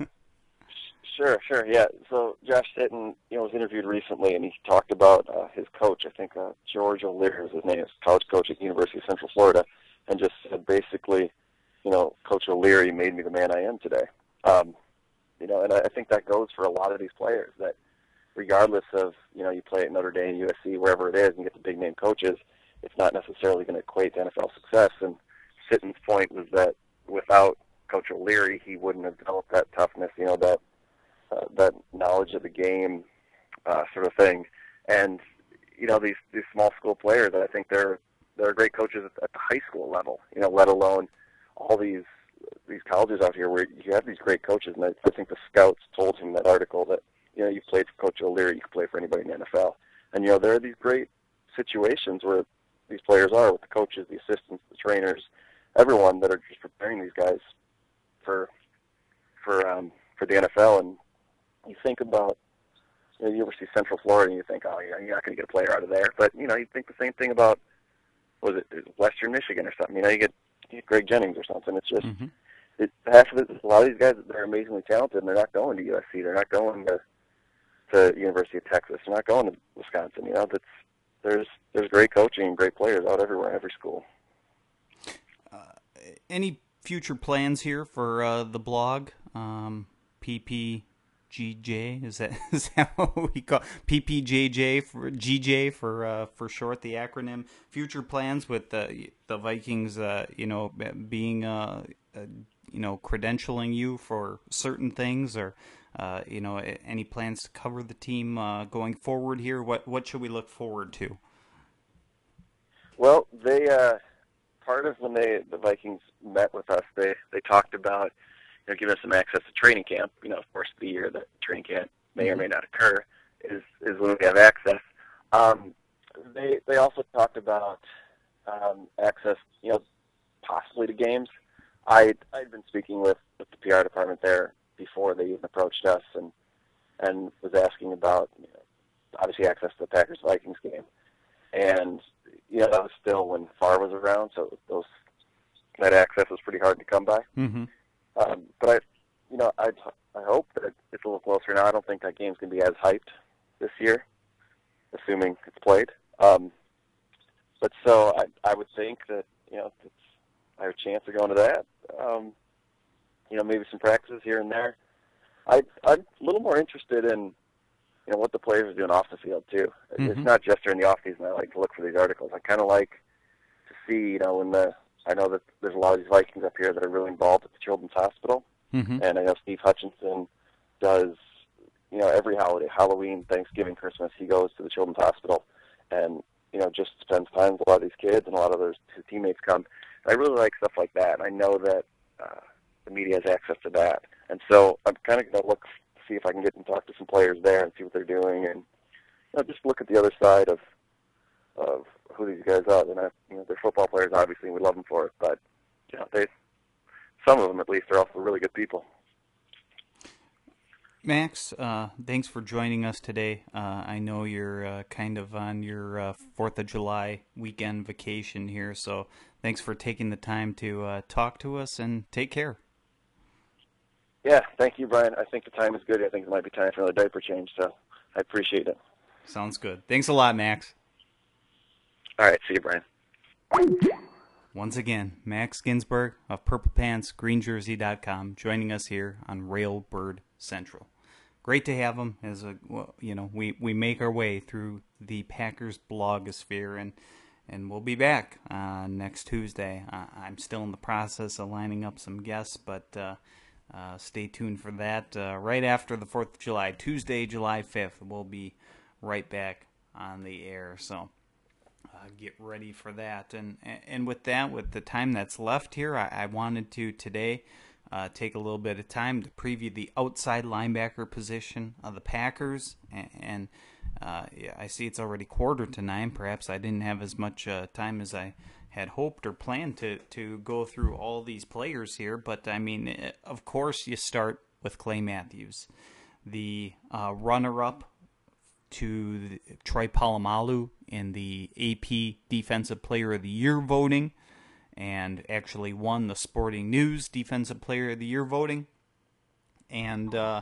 Speaker 4: Sure, sure, yeah. So Josh Sitton, you know, was interviewed recently, and he talked about uh, his coach, I think uh, George O'Leary is his name, is college coach at the University of Central Florida, and just said basically, you know, Coach O'Leary made me the man I am today. Um, You know, and I think that goes for a lot of these players, that regardless of, you know, you play at Notre Dame, U S C, wherever it is, and get the big-name coaches, it's not necessarily going to equate to N F L success. And Sitton's point was that without Coach O'Leary, he wouldn't have developed that toughness, you know, that uh, that knowledge of the game uh, sort of thing. And, you know, these, these small school players, I think they're, they're great coaches at, at the high school level, you know, let alone all these these colleges out here where you have these great coaches, and I, I think the scouts told him in that article that, you know, you played for Coach O'Leary, you can play for anybody in the N F L. And, you know, there are these great situations where these players are with the coaches, the assistants, the trainers, everyone that are just preparing these guys for for um, for the N F L. And you think about, you know, University of Central Florida, and you think, oh, you're not going to get a player out of there. But, you know, you think the same thing about, what was it, Western Michigan or something. You know, you get Greg Jennings or something. It's just
Speaker 1: Mm-hmm.
Speaker 4: it, half of it, a lot of these guys, they're amazingly talented, and they're not going to U S C. They're not going to to University of Texas. They're not going to Wisconsin. You know, that's there's there's great coaching and great players out everywhere, every school.
Speaker 1: Uh, any future plans here for uh, the blog? Um, P P G J, is that is that what we call P P J J for G J for uh, for short, the acronym? Future plans with the the Vikings, uh, you know, being uh, uh, you know, credentialing you for certain things, or uh, you know, any plans to cover the team uh, going forward here? What what should we look forward to?
Speaker 4: Well, they uh, part of when they the Vikings met with us, they they talked about, you know, giving us some access to training camp. You know, of course, the year that training camp may or may not occur is is when we have access. Um, they they also talked about um, access, you know, possibly to games. I I'd been speaking with, with the P R department there before they even approached us, and and was asking about, you know, obviously access to the Packers Vikings game, and you know, that was still when Favre was around, so those that access was pretty hard to come by.
Speaker 1: Mm-hmm.
Speaker 4: Um, but I, you know, I I hope that it's a little closer now. I don't think that game's going to be as hyped this year, assuming it's played. Um, but so I I would think that, you know, it's, I have a chance of going to that. Um, you know, maybe some practices here and there. I I'm a little more interested in, you know, what the players are doing off the field too.
Speaker 1: Mm-hmm.
Speaker 4: It's not just during the off season. I like to look for these articles. I kind of like to see, you know, when the I know that there's a lot of these Vikings up here that are really involved at the Children's Hospital,
Speaker 1: Mm-hmm.
Speaker 4: and I know Steve Hutchinson does, you know, every holiday, Halloween, Thanksgiving, Christmas, he goes to the Children's Hospital and, you know, just spends time with a lot of these kids, and a lot of their, his teammates come. And I really like stuff like that, and I know that uh, the media has access to that. And so I'm kind of going to look, see if I can get and talk to some players there and see what they're doing, and, you know, just look at the other side of of who these guys are. They're not, you know, they're football players, obviously, and we love them for it, but, you know, they, some of them at least, are also really good people.
Speaker 1: Max, uh, thanks for joining us today. Uh, I know you're uh, kind of on your uh, fourth of July weekend vacation here, so thanks for taking the time to uh, talk to us, and take care.
Speaker 4: Yeah, thank you, Brian. I think the time is good. I think it might be time for another diaper change, so I appreciate it.
Speaker 1: Sounds good. Thanks a lot, Max.
Speaker 4: All right, see you, Brian.
Speaker 1: Once again, Max Ginsberg of Purple Pants Green Jersey dot com joining us here on Railbird Central. Great to have him as a, well, you know, we, we make our way through the Packers blogosphere, and and we'll be back uh, next Tuesday. Uh, I'm still in the process of lining up some guests, but uh, uh, stay tuned for that. Uh, right after the fourth of July, Tuesday, July fifth, we'll be right back on the air. So uh, get ready for that. And and with that, with the time that's left here, I, I wanted to today Uh, take a little bit of time to preview the outside linebacker position of the Packers. And, and uh, yeah, I see it's already quarter to nine. Perhaps I didn't have as much uh, time as I had hoped or planned to, to go through all these players here. But, I mean, of course you start with Clay Matthews, the uh, runner-up to the, Troy Polamalu in the A P Defensive Player of the Year voting, and actually won the Sporting News Defensive Player of the Year voting. And, uh,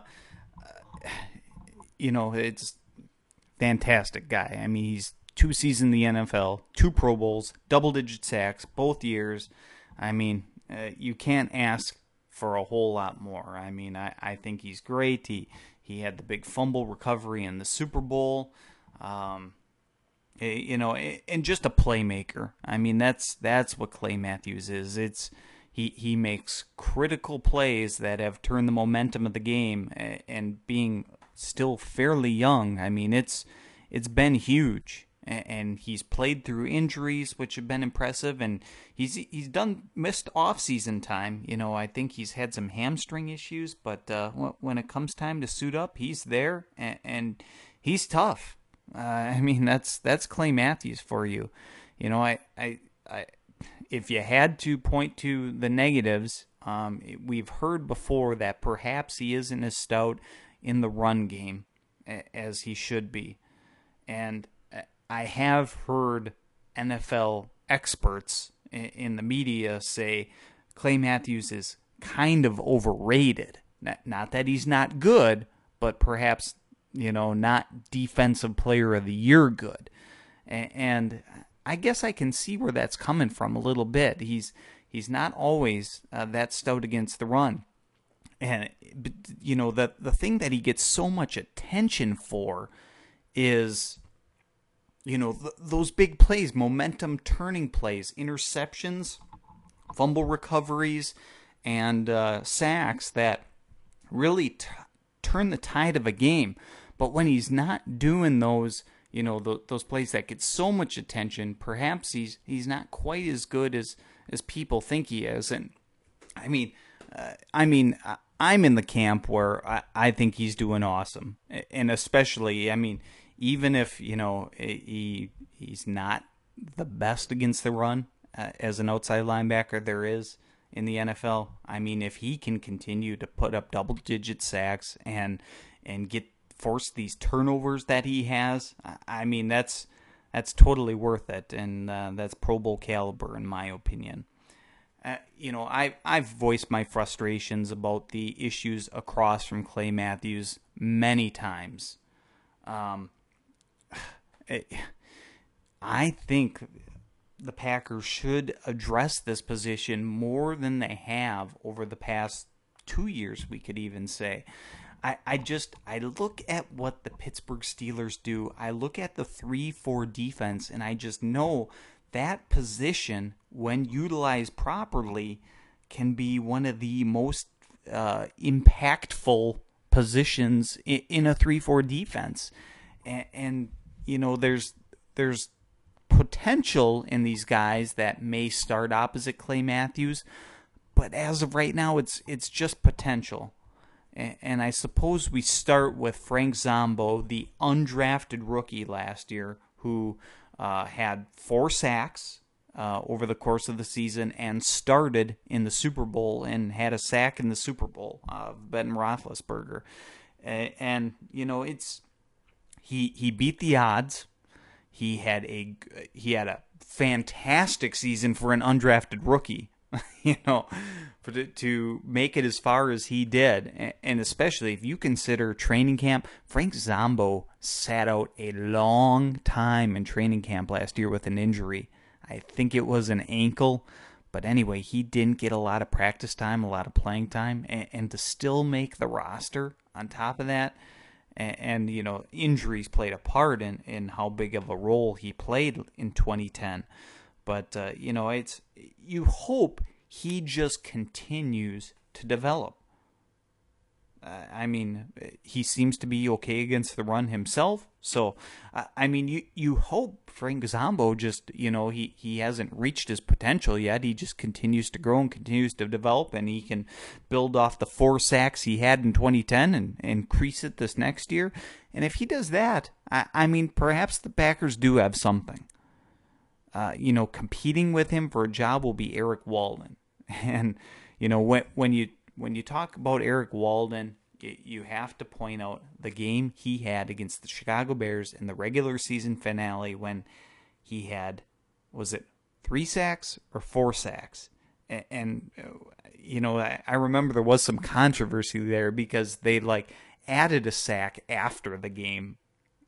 Speaker 1: you know, it's fantastic guy. I mean, he's two seasons in the N F L, two Pro Bowls, double-digit sacks, both years. I mean, uh, you can't ask for a whole lot more. I mean, I, I think he's great. He, he had the big fumble recovery in the Super Bowl. Um You know, and just a playmaker. I mean, that's that's what Clay Matthews is. It's he he makes critical plays that have turned the momentum of the game. And being still fairly young, I mean, it's it's been huge. And he's played through injuries, which have been impressive. And he's he's done missed off-season time. You know, I think he's had some hamstring issues. But uh, when it comes time to suit up, he's there, and, and he's tough. Uh, I mean, that's that's Clay Matthews for you. You know, I, I, I if you had to point to the negatives, um, we've heard before that perhaps he isn't as stout in the run game as he should be. And I have heard N F L experts in the media say Clay Matthews is kind of overrated. Not that he's not good, but perhaps, you know, not defensive player of the year good. And I guess I can see where that's coming from a little bit. He's he's not always uh, that stout against the run. And, you know, the, the thing that he gets so much attention for is, you know, th- those big plays, momentum turning plays, interceptions, fumble recoveries, and uh, sacks that really t- turn the tide of a game. But when he's not doing those, you know, th- those plays that get so much attention, perhaps he's he's not quite as good as, as people think he is. And I mean, uh, I mean, I'm in the camp where I, I think he's doing awesome, and especially, I mean, even if, you know, he he's not the best against the run uh, as an outside linebacker there is in the N F L. I mean, if he can continue to put up double-digit sacks and and get force these turnovers that he has, I mean, that's that's totally worth it, and uh, that's Pro Bowl caliber in my opinion. Uh, you know, I I've voiced my frustrations about the issues across from Clay Matthews many times. Um, it, I think the Packers should address this position more than they have over the past two years, we could even say. I, I just, I look at what the Pittsburgh Steelers do. I look at the three four defense, and I just know that position, when utilized properly, can be one of the most uh, impactful positions in, in a three four defense. And, and, you know, there's there's potential in these guys that may start opposite Clay Matthews, but as of right now, it's it's just potential. And I suppose we start with Frank Zombo, the undrafted rookie last year, who uh, had four sacks uh, over the course of the season and started in the Super Bowl and had a sack in the Super Bowl of uh, Ben Roethlisberger. And, you know, it's he he beat the odds. He had a he had a fantastic season for an undrafted rookie. You know, for to, to make it as far as he did, and especially if you consider training camp. Frank Zombo sat out a long time in training camp last year with an injury. I think it was an ankle, but anyway, he didn't get a lot of practice time, a lot of playing time, and, and to still make the roster on top of that, and, and you know, injuries played a part in, in how big of a role he played in twenty ten. But uh, you know, it's you hope he just continues to develop. Uh, I mean, he seems to be okay against the run himself. So, uh, I mean, you, you hope Frank Zombo just, you know, he, he hasn't reached his potential yet. He just continues to grow and continues to develop, and he can build off the four sacks he had in twenty ten and, and increase it this next year. And if he does that, I, I mean, perhaps the Packers do have something. Uh, you know, competing with him for a job will be Eric Walden. And, you know, when when you when you talk about Eric Walden, you, you have to point out the game he had against the Chicago Bears in the regular season finale when he had, was it three sacks or four sacks? And, and you know, I, I remember there was some controversy there because they, like, added a sack after the game.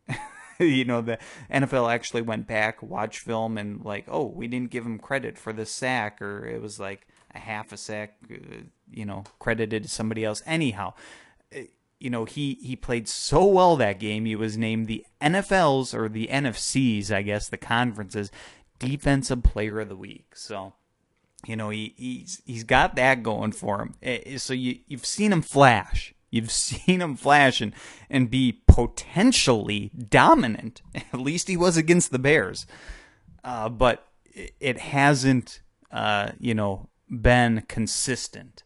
Speaker 1: You know, the N F L actually went back, watched film, and like, oh, we didn't give him credit for the sack, or it was like a half a sack, uh, you know, credited to somebody else. Anyhow, you know, he, he played so well that game, he was named the N F L's, or the N F C's, I guess, the conference's Defensive Player of the Week. So, you know, he he's he's got that going for him. So you, you've seen him flash. You've seen him flash and, and be potentially dominant. At least he was against the Bears. Uh, but it hasn't, uh, you know, been consistent.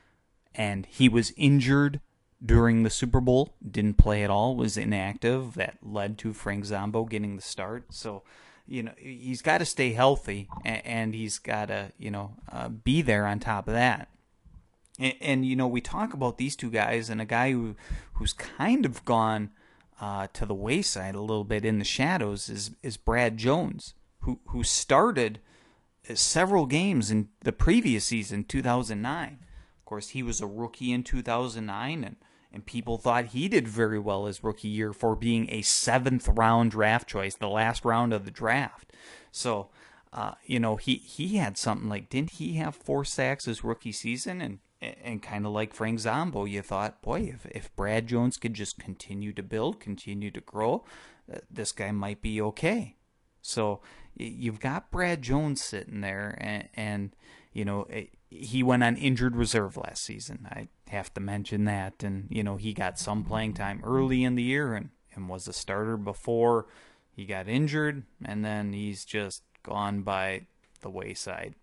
Speaker 1: And he was injured during the Super Bowl. Didn't play at all. Was inactive. That led to Frank Zombo getting the start. So, you know, he's got to stay healthy. And, and he's got to, you know, uh, be there on top of that. And, and, you know, we talk about these two guys, and a guy who who's kind of gone uh, to the wayside a little bit in the shadows is is Brad Jones, who who started several games in the previous season, two thousand nine. Of course, he was a rookie in two thousand nine, and, and people thought he did very well his rookie year for being a seventh round draft choice, the last round of the draft. So, uh, you know, he, he had something like, didn't he have four sacks his rookie season? And And kind of like Frank Zombo, you thought, boy, if, if Brad Jones could just continue to build, continue to grow, uh, this guy might be okay. So you've got Brad Jones sitting there, and, and you know, he went on injured reserve last season. I have to mention that. And, you know, he got some playing time early in the year and, and was a starter before he got injured, and then he's just gone by the wayside.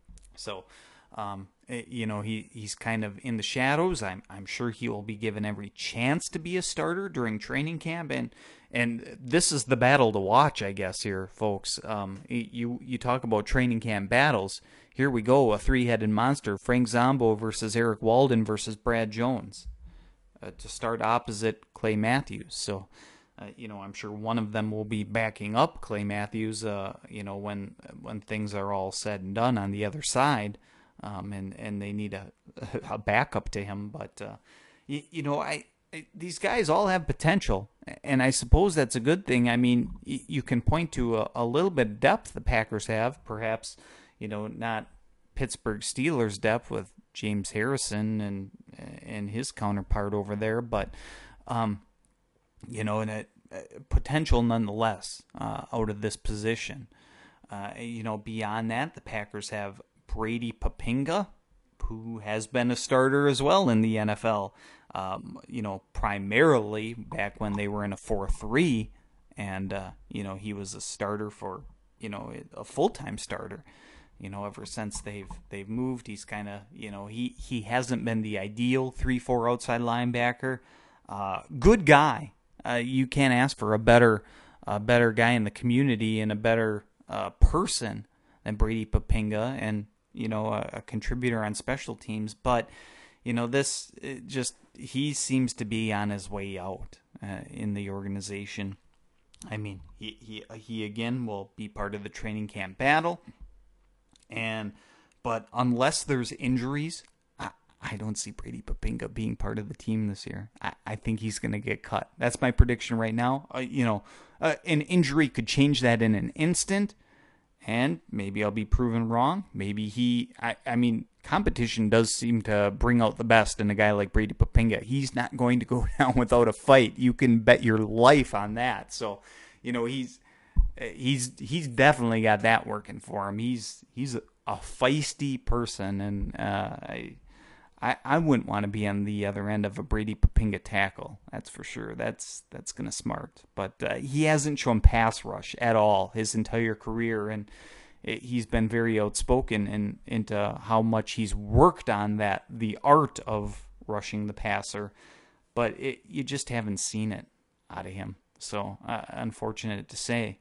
Speaker 1: So, Um, you know, he, he's kind of in the shadows. I'm I'm sure he will be given every chance to be a starter during training camp, and and this is the battle to watch, I guess, here, folks. Um, you you talk about training camp battles. Here we go, a three-headed monster: Frank Zombo versus Eric Walden versus Brad Jones uh, to start opposite Clay Matthews. So, uh, you know, I'm sure one of them will be backing up Clay Matthews. Uh, you know, when when things are all said and done on the other side. Um, and, and they need a, a backup to him. But, uh, you, you know, I, I these guys all have potential, and I suppose that's a good thing. I mean, y- you can point to a, a little bit of depth the Packers have, perhaps, you know, not Pittsburgh Steelers depth with James Harrison and and his counterpart over there, but, um, you know, and a, a potential nonetheless uh, out of this position. Uh, you know, beyond that, the Packers have Brady Papinga, who has been a starter as well in the N F L, um, you know, primarily back when they were in a four three, and, uh, you know, he was a starter for, you know, a full-time starter. You know, ever since they've they've moved, he's kind of, you know, he, he hasn't been the ideal three four outside linebacker. Uh, good guy. Uh, you can't ask for a better, a better guy in the community and a better uh, person than Brady Papinga, and you know, a, a contributor on special teams. But, you know, this just, he seems to be on his way out uh, in the organization. I mean, he, he, he again will be part of the training camp battle. And, but unless there's injuries, I don't see Brady Papinga being part of the team this year. I, I think he's going to get cut. That's my prediction right now. Uh, you know, uh, an injury could change that in an instant, and maybe I'll be proven wrong. Maybe he, I, I mean, competition does seem to bring out the best in a guy like Brady Papinga. He's not going to go down without a fight. You can bet your life on that. So, you know, he's he's he's definitely got that working for him. He's he's a, a feisty person, and uh, I. I, I wouldn't want to be on the other end of a Brady Papinga tackle. That's for sure. That's that's gonna smart. But uh, he hasn't shown pass rush at all his entire career, and it, he's been very outspoken in into how much he's worked on that, the art of rushing the passer. But it, you just haven't seen it out of him. So uh, unfortunate to say.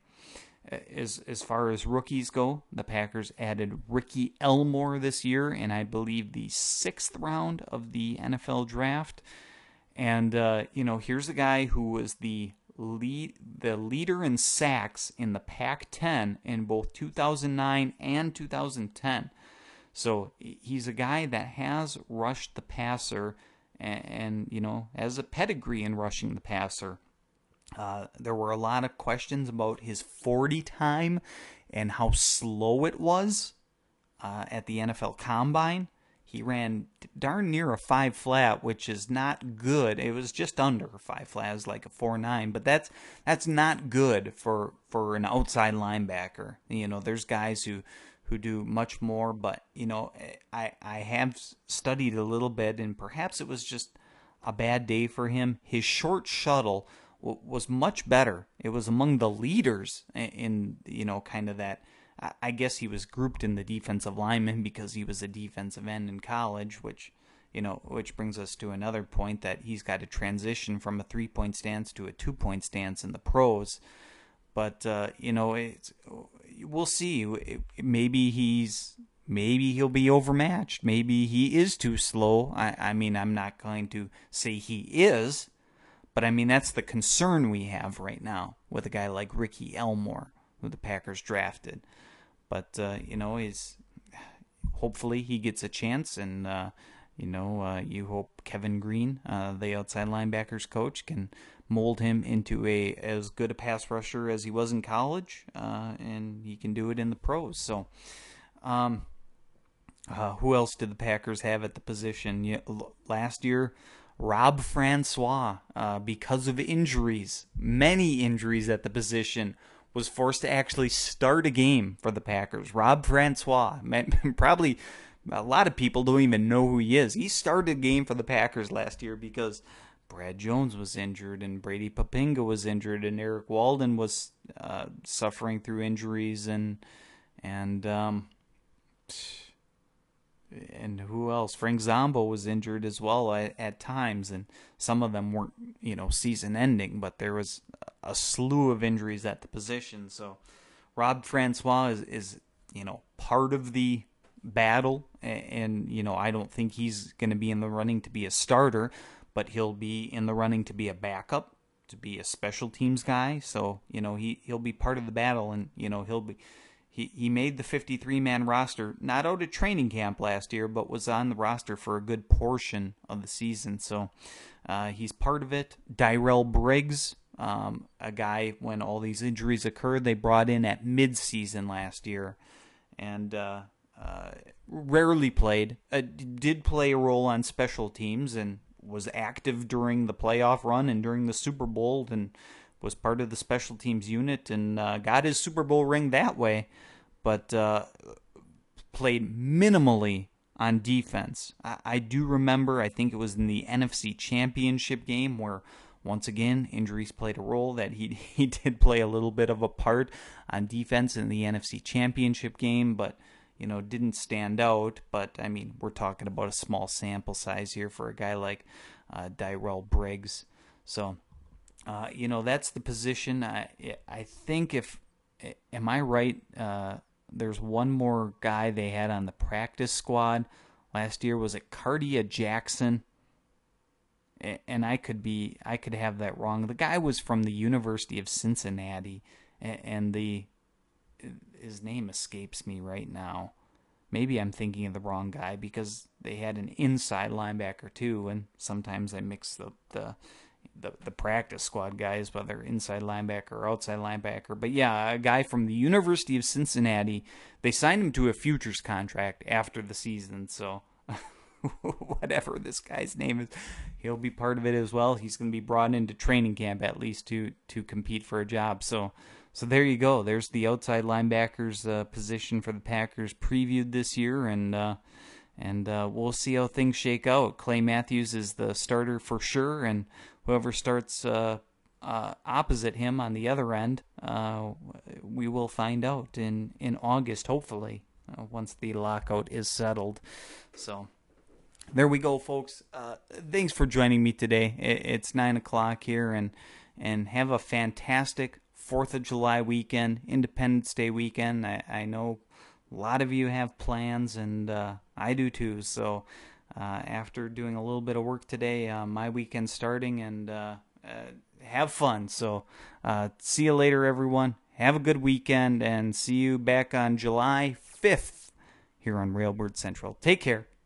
Speaker 1: As as far as rookies go, the Packers added Ricky Elmore this year, and I believe the sixth round of the N F L draft. And uh, you know, here's a guy who was the lead, the leader in sacks in the Pac ten in both two thousand nine and two thousand ten. So he's a guy that has rushed the passer, and, and you know, has a pedigree in rushing the passer. Uh, there were a lot of questions about his forty time and how slow it was uh, at the N F L Combine. He ran darn near a five flat, which is not good. It was just under a five flat. It was like a four nine, but that's that's not good for, for an outside linebacker. You know, there's guys who, who do much more, but, you know, I, I have studied a little bit, and perhaps it was just a bad day for him. His short shuttle was much better. It was among the leaders in, you know, kind of that. I guess he was grouped in the defensive lineman because he was a defensive end in college, which, you know, which brings us to another point, that he's got to transition from a three-point stance to a two-point stance in the pros. But, uh, you know, it's, we'll see. Maybe he's, maybe he'll be overmatched. Maybe he is too slow. I, I mean, I'm not going to say he is, but I mean, that's the concern we have right now with a guy like Ricky Elmore, who the Packers drafted. But, uh, you know, he's, hopefully he gets a chance, and, uh, you know, uh, you hope Kevin Green, uh, the outside linebackers coach, can mold him into a as good a pass rusher as he was in college, uh, and he can do it in the pros. So, um, uh, who else did the Packers have at the position? Yeah, last year, Rob Francois, uh, because of injuries, many injuries at the position, was forced to actually start a game for the Packers. Rob Francois, man, probably a lot of people don't even know who he is. He started a game for the Packers last year because Brad Jones was injured, and Brady Papinga was injured, and Eric Walden was uh, suffering through injuries, and and um, and who else? Frank Zombo was injured as well at, at times, and some of them weren't, you know, season-ending, but there was a slew of injuries at the position. So Rob Francois is, is you know, part of the battle, and, and you know, I don't think he's going to be in the running to be a starter, but he'll be in the running to be a backup, to be a special teams guy. So, you know, he, he'll be part of the battle, and, you know, he'll be... He he made the fifty-three man roster, not out of training camp last year, but was on the roster for a good portion of the season. So uh, he's part of it. Tyrell Briggs, um, a guy, when all these injuries occurred, they brought in at midseason last year, and uh, uh, rarely played. Uh, did play a role on special teams and was active during the playoff run and during the Super Bowl, and was part of the special teams unit, and uh, got his Super Bowl ring that way, but uh, played minimally on defense. I, I do remember, I think it was in the N F C Championship game, where once again injuries played a role, that he he did play a little bit of a part on defense in the N F C Championship game, but you know, didn't stand out. But I mean, we're talking about a small sample size here for a guy like uh, Tyrell Briggs. So, uh, you know, that's the position. I I think if, am I right? Uh, there's one more guy they had on the practice squad last year. Was it Cardia Jackson? And I could be, I could have that wrong. The guy was from the University of Cincinnati, and the his name escapes me right now. maybe I'm thinking of the wrong guy because they had an inside linebacker too, and sometimes I mix the the the, the practice squad guys, whether inside linebacker or outside linebacker. But yeah, a guy from the University of Cincinnati. They signed him to a futures contract after the season, so whatever this guy's name is, he'll be part of it as well. He's going to be brought into training camp at least to to compete for a job. So so there you go. There's the outside linebackers uh, position for the Packers previewed this year, and uh, and uh, we'll see how things shake out. Clay Matthews is the starter for sure, and whoever starts uh, uh, opposite him on the other end, uh, we will find out in, in August, hopefully, uh, once the lockout is settled. So there we go, folks. Uh, thanks for joining me today. It's nine o'clock here, and and have a fantastic fourth of July weekend, Independence Day weekend. I, I know a lot of you have plans, and uh, I do too. So uh, after doing a little bit of work today, uh, my weekend's starting, and uh, uh, have fun. So uh, see you later, everyone. Have a good weekend, and see you back on July fifth here on Railbird Central. Take care.